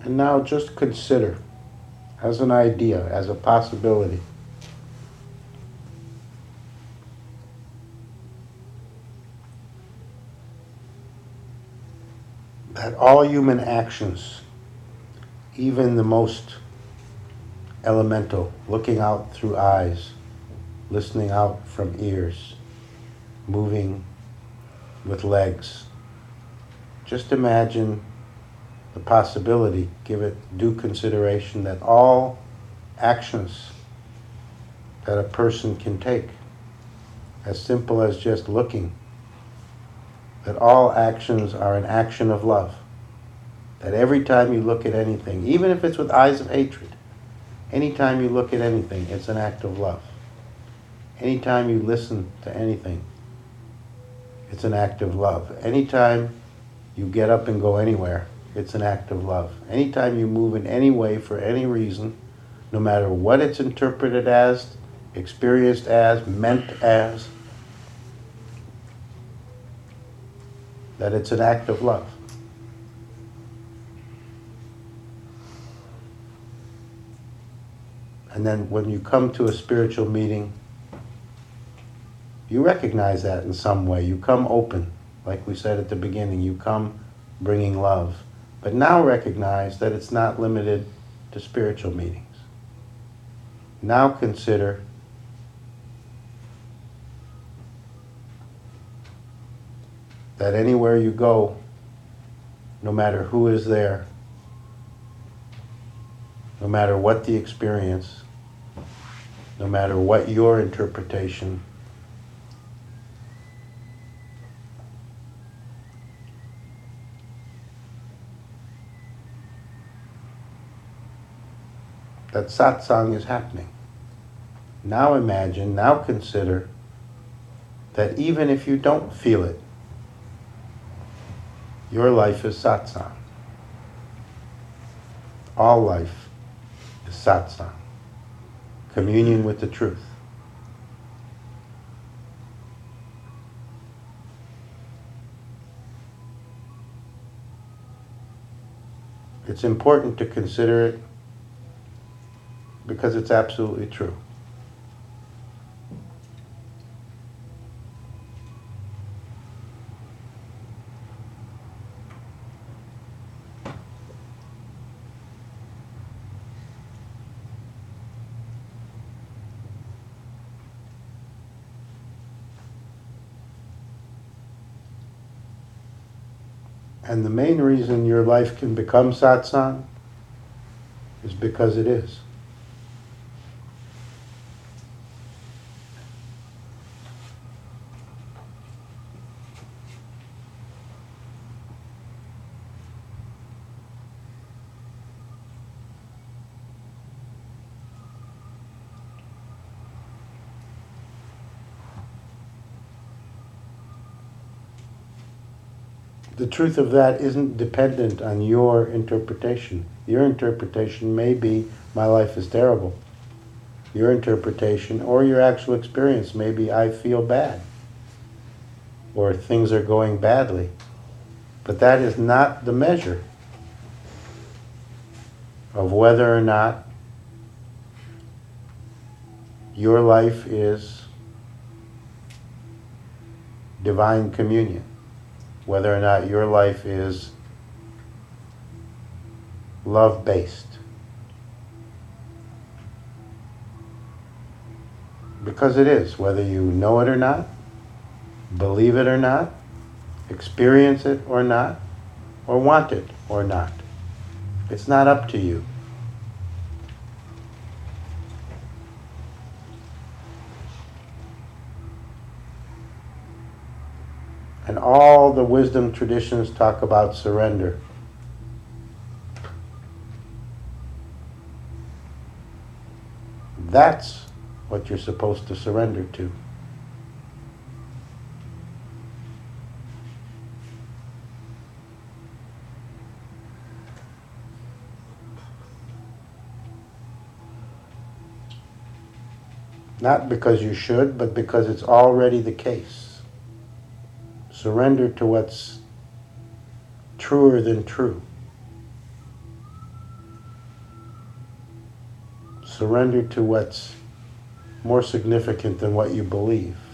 And now just consider, as an idea, as a possibility, that all human actions, even the most elemental, looking out through eyes, listening out from ears, moving with legs, just imagine the possibility, give it due consideration, that all actions that a person can take, as simple as just looking, that all actions are an action of love. That every time you look at anything, even if it's with eyes of hatred, anytime you look at anything, it's an act of love. Anytime you listen to anything, it's an act of love. Anytime you get up and go anywhere, it's an act of love. Anytime you move in any way for any reason, no matter what it's interpreted as, experienced as, meant as, that it's an act of love. And then when you come to a spiritual meeting, you recognize that in some way. You come open, like we said at the beginning. You come bringing love. But now recognize that it's not limited to spiritual meetings. Now consider that anywhere you go, no matter who is there, no matter what the experience, no matter what your interpretation, that satsang is happening. Now imagine, now consider that even if you don't feel it, your life is satsang. All life is satsang. Communion with the truth. It's important to consider it because it's absolutely true. And the main reason your life can become satsang is because it is. The truth of that isn't dependent on your interpretation. Your interpretation may be, my life is terrible. Your interpretation or your actual experience may be, I feel bad. Or things are going badly. But that is not the measure of whether or not your life is divine communion. Whether or not your life is love-based. Because it is, whether you know it or not, believe it or not, experience it or not, or want it or not. It's not up to you. And all the wisdom traditions talk about surrender. That's what you're supposed to surrender to. Not because you should, but because it's already the case. Surrender to what's truer than true. Surrender to what's more significant than what you believe.